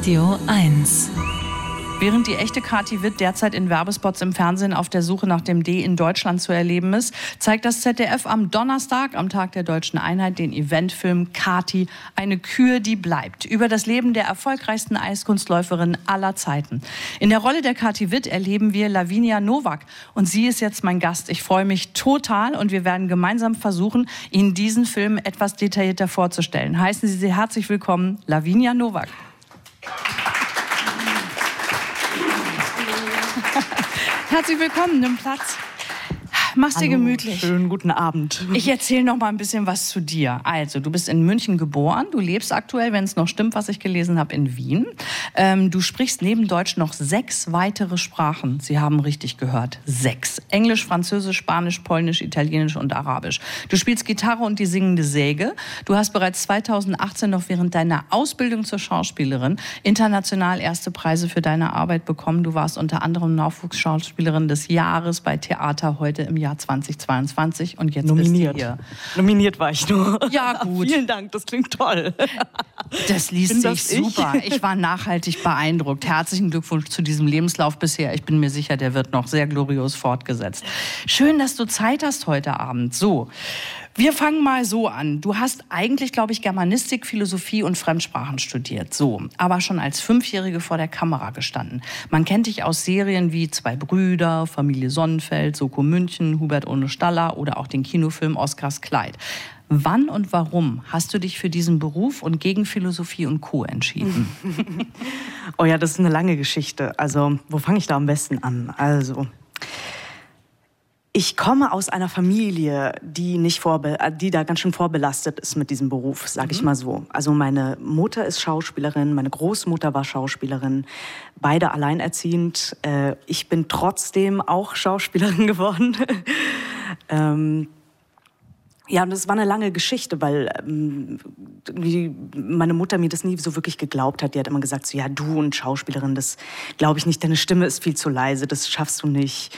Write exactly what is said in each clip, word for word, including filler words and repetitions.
Radio eins. Während die echte Kathi Witt derzeit in Werbespots im Fernsehen auf der Suche nach dem D in Deutschland zu erleben ist, zeigt das Z D F am Donnerstag, am Tag der Deutschen Einheit, den Eventfilm Kathi, eine Kür, die bleibt, über das Leben der erfolgreichsten Eiskunstläuferin aller Zeiten. In der Rolle der Kathi Witt erleben wir Lavinia Nowak und sie ist jetzt mein Gast. Ich freue mich total und wir werden gemeinsam versuchen, Ihnen diesen Film etwas detaillierter vorzustellen. Heißen Sie sehr herzlich willkommen, Lavinia Nowak. Herzlich willkommen, nimm Platz. Mach's dir gemütlich. Schönen guten Abend. Ich erzähle noch mal ein bisschen was zu dir. Also, du bist in München geboren. Du lebst aktuell, wenn es noch stimmt, was ich gelesen habe, in Wien. Ähm, du sprichst neben Deutsch noch sechs weitere Sprachen. Sie haben richtig gehört. Sechs. Englisch, Französisch, Spanisch, Polnisch, Italienisch und Arabisch. Du spielst Gitarre und die singende Säge. Du hast bereits zweitausendachtzehn noch während deiner Ausbildung zur Schauspielerin international erste Preise für deine Arbeit bekommen. Du warst unter anderem Nachwuchsschauspielerin des Jahres bei Theater heute im Jahr zweitausendzweiundzwanzig und jetzt nominiert. Bist du hier. Nominiert war ich nur. Ja, gut. Vielen Dank, das klingt toll. Das liest Bin sich das ich? super. Ich war nachhaltig beeindruckt. Herzlichen Glückwunsch zu diesem Lebenslauf bisher. Ich bin mir sicher, der wird noch sehr glorios fortgesetzt. Schön, dass du Zeit hast heute Abend. So, wir fangen mal so an. Du hast eigentlich, glaube ich, Germanistik, Philosophie und Fremdsprachen studiert. So, aber schon als Fünfjährige vor der Kamera gestanden. Man kennt dich aus Serien wie Zwei Brüder, Familie Sonnenfeld, Soko München, Hubert ohne Staller oder auch den Kinofilm Oskars Kleid. Wann und warum hast du dich für diesen Beruf und gegen Philosophie und Co. entschieden? Oh ja, das ist eine lange Geschichte. Also, wo fange ich da am besten an? Also, ich komme aus einer Familie, die nicht vorbe- die da ganz schön vorbelastet ist mit diesem Beruf, sage ich mal so. Also meine Mutter ist Schauspielerin, meine Großmutter war Schauspielerin, beide alleinerziehend. Äh, ich bin trotzdem auch Schauspielerin geworden. ähm, Ja, und das war eine lange Geschichte, weil ähm, irgendwie meine Mutter mir das nie so wirklich geglaubt hat. Die hat immer gesagt, so, ja, du und Schauspielerin, das glaube ich nicht, deine Stimme ist viel zu leise, das schaffst du nicht.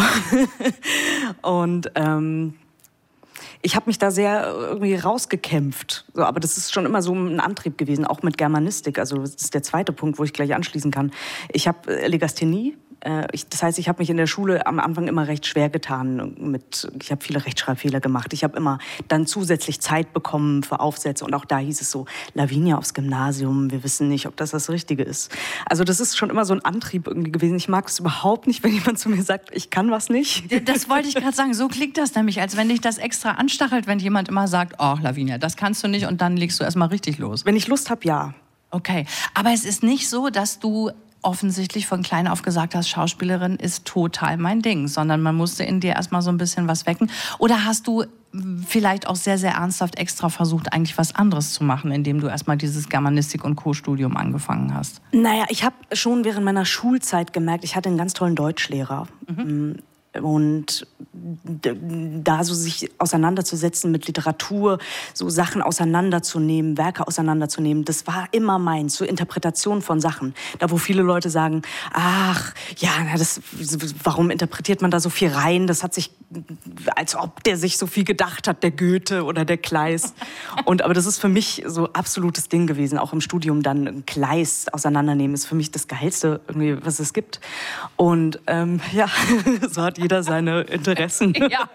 Und ähm, ich habe mich da sehr irgendwie rausgekämpft. So, aber das ist schon immer so ein Antrieb gewesen, auch mit Germanistik. Also das ist der zweite Punkt, wo ich gleich anschließen kann. Ich habe äh, Legasthenie. Ich, das heißt, ich habe mich in der Schule am Anfang immer recht schwer getan. Mit, ich habe viele Rechtschreibfehler gemacht. Ich habe immer dann zusätzlich Zeit bekommen für Aufsätze. Und auch da hieß es so, Lavinia aufs Gymnasium, wir wissen nicht, ob das das Richtige ist. Also das ist schon immer so ein Antrieb irgendwie gewesen. Ich mag es überhaupt nicht, wenn jemand zu mir sagt, ich kann was nicht. Das wollte ich gerade sagen. So klingt das nämlich, als wenn dich das extra anstachelt, wenn jemand immer sagt, oh Lavinia, das kannst du nicht und dann legst du erstmal richtig los. Wenn ich Lust habe, ja. Okay, aber es ist nicht so, dass du offensichtlich von klein auf gesagt hast, Schauspielerin ist total mein Ding, sondern man musste in dir erstmal so ein bisschen was wecken. Oder hast du vielleicht auch sehr, sehr ernsthaft extra versucht, eigentlich was anderes zu machen, indem du erstmal dieses Germanistik- und Co-Studium angefangen hast? Naja, ich habe schon während meiner Schulzeit gemerkt, ich hatte einen ganz tollen Deutschlehrer. Mhm. Und da so sich auseinanderzusetzen mit Literatur, so Sachen auseinanderzunehmen, Werke auseinanderzunehmen, das war immer meins, so Interpretation von Sachen. Da wo viele Leute sagen, ach, ja, das, warum interpretiert man da so viel rein? Das hat sich, als ob der sich so viel gedacht hat, der Goethe oder der Kleist. Und, aber das ist für mich so absolutes Ding gewesen, auch im Studium dann Kleist auseinandernehmen, ist für mich das Geilste, irgendwie, was es gibt. Und ähm, ja, so hat jeder seine Interessen. Ja.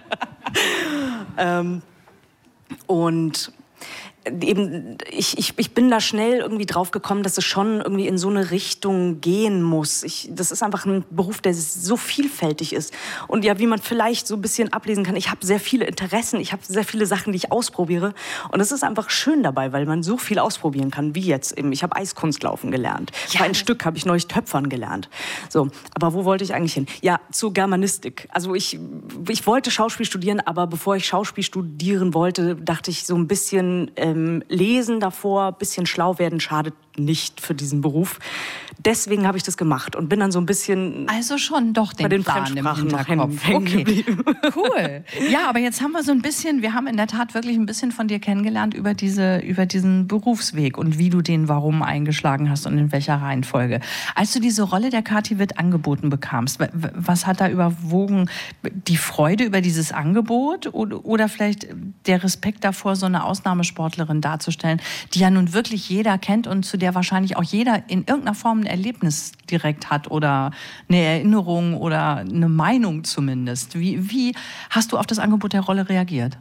ähm, und eben, ich, ich, ich bin da schnell irgendwie drauf gekommen, dass es schon irgendwie in so eine Richtung gehen muss. Ich, das ist einfach ein Beruf, der so vielfältig ist. Und ja, wie man vielleicht so ein bisschen ablesen kann, ich habe sehr viele Interessen, ich habe sehr viele Sachen, die ich ausprobiere. Und es ist einfach schön dabei, weil man so viel ausprobieren kann, wie jetzt eben. Ich habe Eiskunstlaufen gelernt. Ja. Für ein Stück habe ich neulich Töpfern gelernt. So, aber wo wollte ich eigentlich hin? Ja, zur Germanistik. Also ich, ich wollte Schauspiel studieren, aber bevor ich Schauspiel studieren wollte, dachte ich so ein bisschen äh, Lesen davor, ein bisschen schlau werden, schadet nicht für diesen Beruf. Deswegen habe ich das gemacht und bin dann so ein bisschen also schon doch den, bei den Plan im Hinterkopf. Hängen Okay, geblieben. Cool. Ja, aber jetzt haben wir so ein bisschen, wir haben in der Tat wirklich ein bisschen von dir kennengelernt über diese, über diesen Berufsweg und wie du den Warum eingeschlagen hast und in welcher Reihenfolge. Als du diese Rolle der Kathi Witt angeboten bekamst, was hat da überwogen? Die Freude über dieses Angebot oder, oder vielleicht der Respekt davor, so eine Ausnahmesportlerin darzustellen, die ja nun wirklich jeder kennt und zu der wahrscheinlich auch jeder in irgendeiner Form ein Erlebnis direkt hat oder eine Erinnerung oder eine Meinung zumindest. Wie, wie hast du auf das Angebot der Rolle reagiert?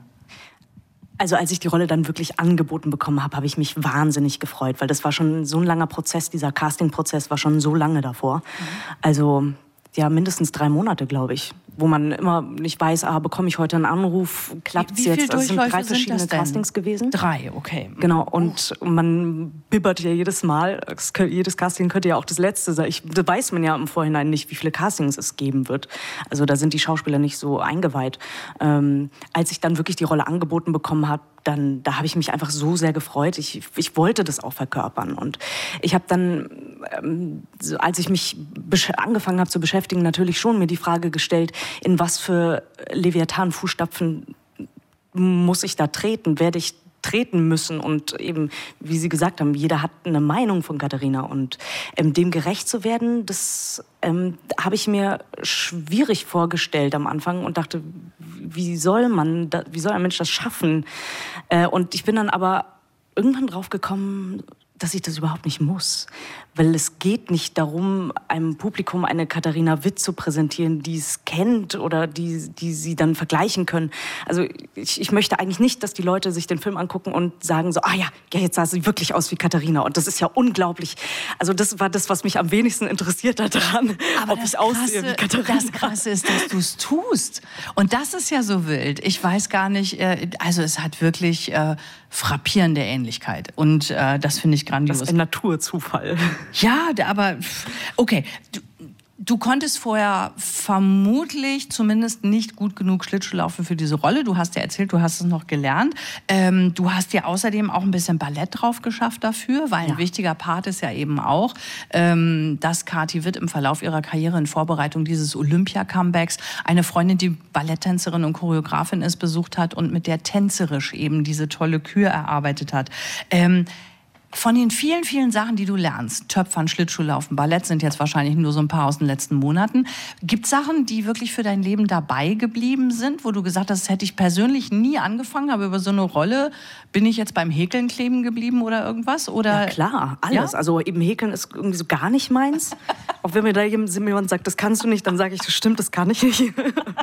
Also als ich die Rolle dann wirklich angeboten bekommen habe, habe ich mich wahnsinnig gefreut, weil das war schon so ein langer Prozess, dieser Casting-Prozess war schon so lange davor. Mhm. Also ja, mindestens drei Monate, glaube ich, wo man immer nicht weiß, ah, bekomme ich heute einen Anruf, klappt es jetzt? Also es sind drei verschiedene Castings gewesen. Drei, okay. Genau, und man bibbert ja jedes Mal, es, jedes Casting könnte ja auch das letzte sein. Ich, da weiß man ja im Vorhinein nicht, wie viele Castings es geben wird. Also da sind die Schauspieler nicht so eingeweiht. Ähm, als ich dann wirklich die Rolle angeboten bekommen habe, dann, da habe ich mich einfach so sehr gefreut. Ich, ich wollte das auch verkörpern. Und ich habe dann, ähm, so, als ich mich angefangen habe zu beschäftigen, natürlich schon mir die Frage gestellt, in was für Leviathan-Fußstapfen muss ich da treten, werde ich treten müssen. Und eben, wie Sie gesagt haben, jeder hat eine Meinung von Katharina. Und ähm, dem gerecht zu werden, das ähm, habe ich mir schwierig vorgestellt am Anfang und dachte, wie soll man, da, wie soll ein Mensch das schaffen? Äh, und ich bin dann aber irgendwann drauf gekommen, dass ich das überhaupt nicht muss. Weil es geht nicht darum, einem Publikum eine Katharina Witt zu präsentieren, die es kennt oder die, die sie dann vergleichen können. Also ich, ich möchte eigentlich nicht, dass die Leute sich den Film angucken und sagen so, ah ja, ja, jetzt sah sie wirklich aus wie Katharina. Und das ist ja unglaublich. Also das war das, was mich am wenigsten interessiert hat daran, aber ob ich aussehe wie Katharina. Das Krasse ist, dass du es tust. Und das ist ja so wild. Ich weiß gar nicht, äh, also es hat wirklich äh, frappierende Ähnlichkeit. Und äh, das finde ich grandios. Das ist ein Naturzufall. Ja, aber okay. Du, du konntest vorher vermutlich zumindest nicht gut genug Schlittschuh laufen für diese Rolle. Du hast ja erzählt, du hast es noch gelernt. Ähm, du hast dir außerdem auch ein bisschen Ballett drauf geschafft dafür, weil ein ja. wichtiger Part ist ja eben auch, ähm, dass Kathi Witt im Verlauf ihrer Karriere in Vorbereitung dieses Olympia-Comebacks eine Freundin, die Balletttänzerin und Choreografin ist, besucht hat und mit der tänzerisch eben diese tolle Kür erarbeitet hat. Ähm, Von den vielen, vielen Sachen, die du lernst, Töpfern, Schlittschuhlaufen, Ballett sind jetzt wahrscheinlich nur so ein paar aus den letzten Monaten. Gibt es Sachen, die wirklich für dein Leben dabei geblieben sind, wo du gesagt hast, das hätte ich persönlich nie angefangen, aber über so eine Rolle bin ich jetzt beim Häkeln kleben geblieben oder irgendwas? Oder? Ja klar, alles. Ja? Also eben Häkeln ist irgendwie so gar nicht meins. Auch wenn mir da jemand sagt, das kannst du nicht, dann sage ich, das stimmt, das kann ich nicht.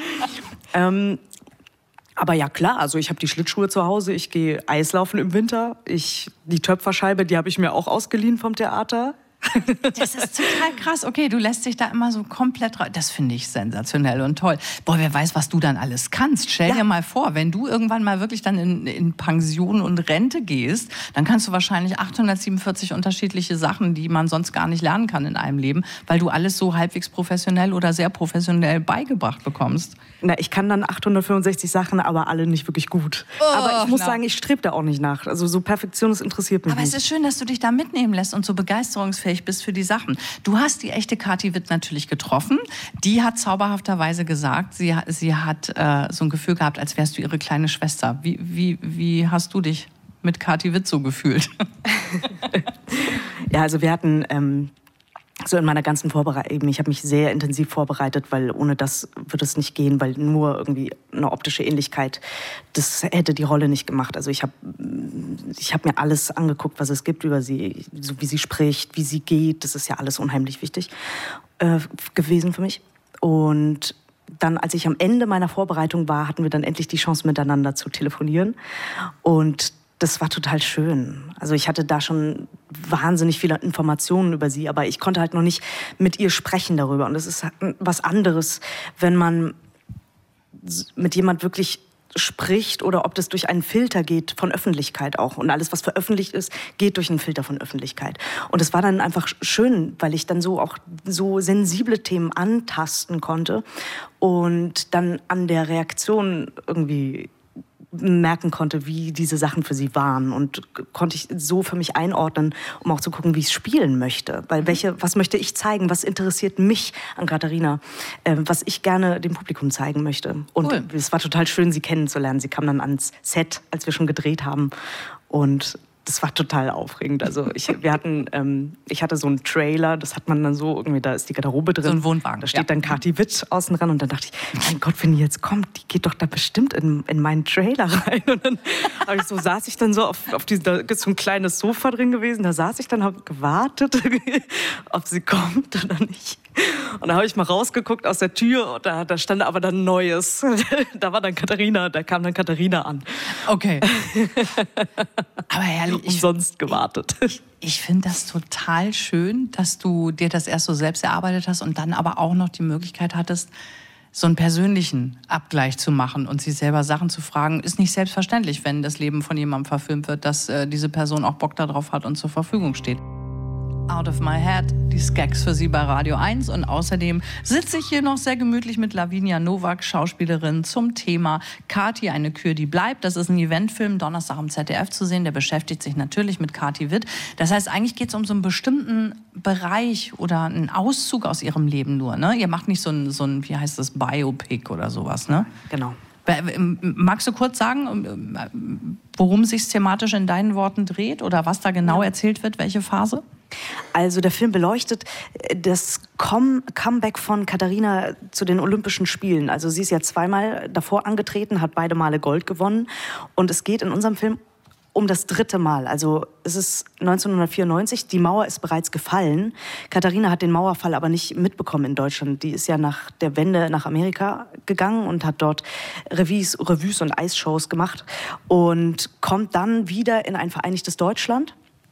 ähm, Aber ja klar, also ich habe die Schlittschuhe zu Hause, ich gehe Eislaufen im Winter, ich, die Töpferscheibe, die habe ich mir auch ausgeliehen vom Theater. Das ist total krass. Okay, du lässt dich da immer so komplett raus. Das finde ich sensationell und toll. Boah, wer weiß, was du dann alles kannst. Stell ja. dir mal vor, wenn du irgendwann mal wirklich dann in, in Pension und Rente gehst, dann kannst du wahrscheinlich achthundertsiebenundvierzig unterschiedliche Sachen, die man sonst gar nicht lernen kann in einem Leben, weil du alles so halbwegs professionell oder sehr professionell beigebracht bekommst. Na, ich kann dann achthundertfünfundsechzig Sachen, aber alle nicht wirklich gut. Oh, aber ich muss na. sagen, ich strebe da auch nicht nach. Also so Perfektion, das interessiert mich aber nicht. Aber es ist schön, dass du dich da mitnehmen lässt und so begeisterungsfähig bist für die Sachen. Du hast die echte Kathi Witt natürlich getroffen. Die hat zauberhafterweise gesagt, sie, sie hat äh, so ein Gefühl gehabt, als wärst du ihre kleine Schwester. Wie, wie, wie hast du dich mit Kathi Witt so gefühlt? Ja, also wir hatten... Ähm So in meiner ganzen Vorbereitung, ich habe mich sehr intensiv vorbereitet, weil ohne das würde es nicht gehen, weil nur irgendwie eine optische Ähnlichkeit, das hätte die Rolle nicht gemacht. Also ich habe ich hab mir alles angeguckt, was es gibt über sie, so wie sie spricht, wie sie geht, das ist ja alles unheimlich wichtig äh, gewesen für mich. Und dann, als ich am Ende meiner Vorbereitung war, hatten wir dann endlich die Chance, miteinander zu telefonieren. Und das war total schön. Also ich hatte da schon wahnsinnig viele Informationen über sie, aber ich konnte halt noch nicht mit ihr sprechen darüber. Und es ist was anderes, wenn man mit jemand wirklich spricht oder ob das durch einen Filter geht von Öffentlichkeit auch. Und alles, was veröffentlicht ist, geht durch einen Filter von Öffentlichkeit. Und es war dann einfach schön, weil ich dann so auch so sensible Themen antasten konnte und dann an der Reaktion irgendwie merken konnte, wie diese Sachen für sie waren und konnte ich so für mich einordnen, um auch zu gucken, wie ich es spielen möchte. Weil welche, was möchte ich zeigen, was interessiert mich an Katharina, äh, was ich gerne dem Publikum zeigen möchte. Und cool. Es war total schön, sie kennenzulernen. Sie kam dann ans Set, als wir schon gedreht haben und das war total aufregend. Also ich, wir hatten, ähm, ich hatte so einen Trailer, das hat man dann so, irgendwie, da ist die Garderobe drin. So ein Wohnwagen. Da steht ja. dann Kathi Witt außen dran und dann dachte ich, mein Gott, wenn die jetzt kommt, die geht doch da bestimmt in, in meinen Trailer rein. Und dann ich so, saß ich dann so auf, auf diesem, da ist so ein kleines Sofa drin gewesen, da saß ich dann, habe gewartet, ob sie kommt oder nicht. Und da habe ich mal rausgeguckt aus der Tür und da, da stand aber dann Neues. Da war dann Katharina, da kam dann Katharina an. Okay. Aber herrlich. Ich, Umsonst gewartet. Ich, ich finde das total schön, dass du dir das erst so selbst erarbeitet hast und dann aber auch noch die Möglichkeit hattest, so einen persönlichen Abgleich zu machen und sich selber Sachen zu fragen, ist nicht selbstverständlich, wenn das Leben von jemandem verfilmt wird, dass äh, diese Person auch Bock darauf hat und zur Verfügung steht. Out of my head, die Skags für Sie bei Radio eins. Und außerdem sitze ich hier noch sehr gemütlich mit Lavinia Nowak, Schauspielerin, zum Thema Kathi, eine Kür, die bleibt. Das ist ein Eventfilm, Donnerstag am Z D F zu sehen. Der beschäftigt sich natürlich mit Kathi Witt. Das heißt, eigentlich geht es um so einen bestimmten Bereich oder einen Auszug aus ihrem Leben nur. Ne? Ihr macht nicht so ein, so ein, wie heißt das, Biopic oder sowas, ne? Genau. Magst du kurz sagen, worum es sich thematisch in deinen Worten dreht oder was da genau erzählt wird, welche Phase? Also der Film beleuchtet das Come- Comeback von Katharina zu den Olympischen Spielen. Also sie ist ja zweimal davor angetreten, hat beide Male Gold gewonnen. Und es geht in unserem Film um das dritte Mal. Also es ist neunzehnhundertvierundneunzig, die Mauer ist bereits gefallen. Katharina hat den Mauerfall aber nicht mitbekommen in Deutschland. Die ist ja nach der Wende nach Amerika gegangen und hat dort Revues, Revues und Eisshows gemacht und kommt dann wieder in ein vereinigtes Deutschland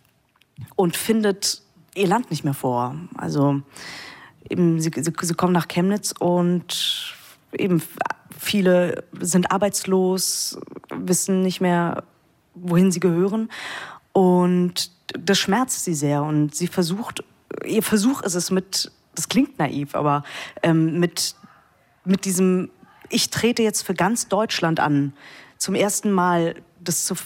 und findet ihr Land nicht mehr vor. Also eben, sie, sie, sie kommen nach Chemnitz und eben viele sind arbeitslos, wissen nicht mehr, wohin sie gehören. Und das schmerzt sie sehr. Und sie versucht, ihr Versuch ist es mit, das klingt naiv, aber ähm, mit, mit diesem, ich trete jetzt für ganz Deutschland an, zum ersten Mal das, zu,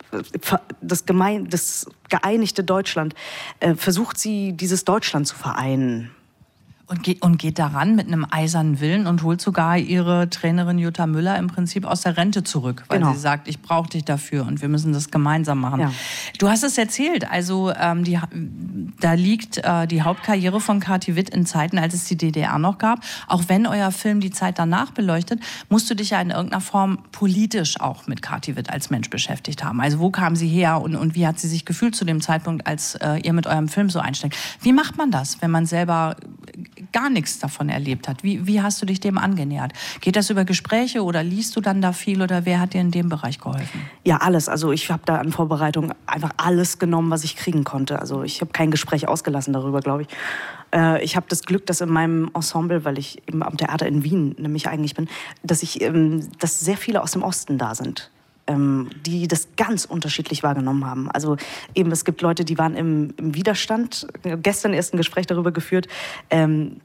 das, gemein, das geeinigte Deutschland, äh, versucht sie, dieses Deutschland zu vereinen. Und geht, und geht daran mit einem eisernen Willen und holt sogar ihre Trainerin Jutta Müller im Prinzip aus der Rente zurück, weil genau. sie sagt, ich brauche dich dafür und wir müssen das gemeinsam machen. Ja. Du hast es erzählt, also ähm, die, da liegt äh, die Hauptkarriere von Kathi Witt in Zeiten, als es die D D R noch gab. Auch wenn euer Film die Zeit danach beleuchtet, musst du dich ja in irgendeiner Form politisch auch mit Kathi Witt als Mensch beschäftigt haben. Also wo kam sie her und, und wie hat sie sich gefühlt zu dem Zeitpunkt, als äh, ihr mit eurem Film so einsteigt? Wie macht man das, wenn man selber gar nichts davon erlebt hat? Wie, wie hast du dich dem angenähert? Geht das über Gespräche oder liest du dann da viel oder wer hat dir in dem Bereich geholfen? Ja, alles. Also ich habe da an Vorbereitung einfach alles genommen, was ich kriegen konnte. Also ich habe kein Gespräch ausgelassen darüber, glaube ich. Äh, ich habe das Glück, dass in meinem Ensemble, weil ich eben am Theater in Wien nämlich eigentlich bin, dass, ich, ähm, dass sehr viele aus dem Osten da sind. Ähm, die das ganz unterschiedlich wahrgenommen haben. Also eben, es gibt Leute, die waren im, im Widerstand. Gestern erst ein Gespräch darüber geführt, ähm,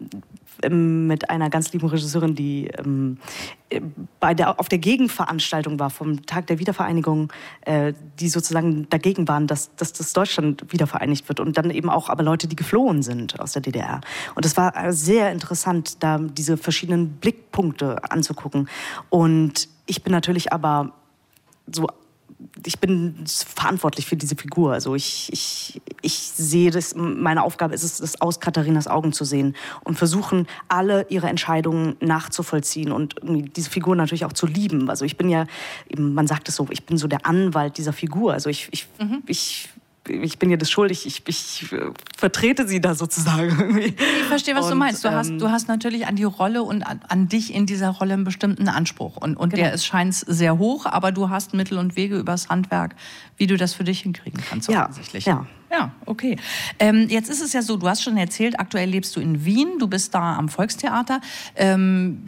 mit einer ganz lieben Regisseurin, die ähm, bei der, auf der Gegenveranstaltung war vom Tag der Wiedervereinigung, äh, die sozusagen dagegen waren, dass, dass das Deutschland wiedervereinigt wird. Und dann eben auch aber Leute, die geflohen sind aus der D D R. Und es war sehr interessant, da diese verschiedenen Blickpunkte anzugucken. Und ich bin natürlich aber so, ich bin verantwortlich für diese Figur. Also ich, ich, ich sehe das, meine Aufgabe ist es, das aus Katharinas Augen zu sehen und versuchen, alle ihre Entscheidungen nachzuvollziehen und diese Figur natürlich auch zu lieben. Also ich bin ja, man sagt es so, ich bin so der Anwalt dieser Figur. Also ich, ich, mhm. ich ich bin ihr das schuldig, ich, ich vertrete sie da sozusagen. Ich verstehe, was und, du meinst. Du, ähm, hast, du hast natürlich an die Rolle und an, an dich in dieser Rolle einen bestimmten Anspruch. Und, und genau. der ist, scheint sehr hoch, aber du hast Mittel und Wege übers Handwerk, wie du das für dich hinkriegen kannst, ja, offensichtlich. Ja. Ja, okay. Ähm, jetzt ist es ja so, du hast schon erzählt, aktuell lebst du in Wien, du bist da am Volkstheater. Ähm,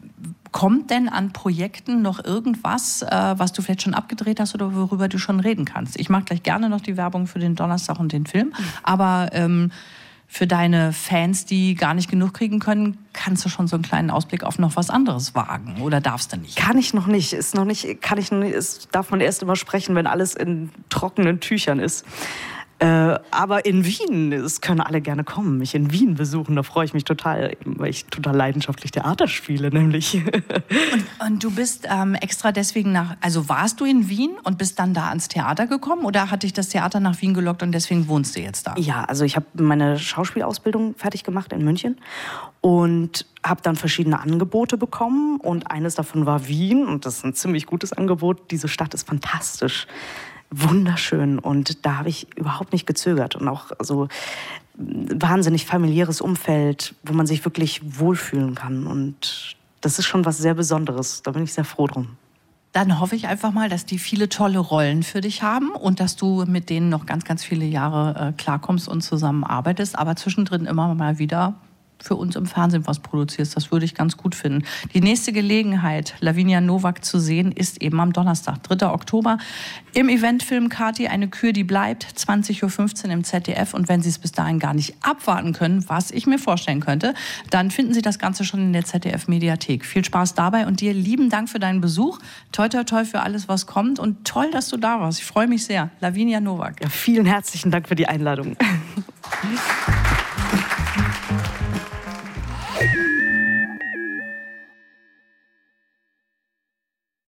kommt denn an Projekten noch irgendwas, äh, was du vielleicht schon abgedreht hast oder worüber du schon reden kannst? Ich mache gleich gerne noch die Werbung für den Donnerstag und den Film, mhm. aber ähm, für deine Fans, die gar nicht genug kriegen können, kannst du schon so einen kleinen Ausblick auf noch was anderes wagen oder darfst du nicht? Kann ich noch nicht. Ist noch nicht, kann ich noch nicht. Ist, darf man erst immer sprechen, wenn alles in trockenen Tüchern ist. Äh, aber in Wien, es können alle gerne kommen, mich in Wien besuchen. Da freue ich mich total, weil ich total leidenschaftlich Theater spiele, nämlich. Und, und du bist ähm, extra deswegen nach, also warst du in Wien und bist dann da ans Theater gekommen oder hat dich das Theater nach Wien gelockt und deswegen wohnst du jetzt da? Ja, also ich habe meine Schauspielausbildung fertig gemacht in München und habe dann verschiedene Angebote bekommen und eines davon war Wien und das ist ein ziemlich gutes Angebot. Diese Stadt ist fantastisch. Wunderschön und da habe ich überhaupt nicht gezögert und auch so wahnsinnig familiäres Umfeld, wo man sich wirklich wohlfühlen kann und das ist schon was sehr Besonderes, da bin ich sehr froh drum. Dann hoffe ich einfach mal, dass die viele tolle Rollen für dich haben und dass du mit denen noch ganz, ganz viele Jahre äh, klarkommst und zusammenarbeitest, aber zwischendrin immer mal wieder für uns im Fernsehen was produzierst. Das würde ich ganz gut finden. Die nächste Gelegenheit, Lavinia Nowak zu sehen, ist eben am Donnerstag, dritter Oktober, im Eventfilm Kathi, eine Kür, die bleibt, zwanzig Uhr fünfzehn im Z D F. Und wenn Sie es bis dahin gar nicht abwarten können, was ich mir vorstellen könnte, dann finden Sie das Ganze schon in der Z D F-Mediathek. Viel Spaß dabei und dir lieben Dank für deinen Besuch. Toi, toi, toi für alles, was kommt. Und toll, dass du da warst. Ich freue mich sehr. Lavinia Nowak. Ja, vielen herzlichen Dank für die Einladung.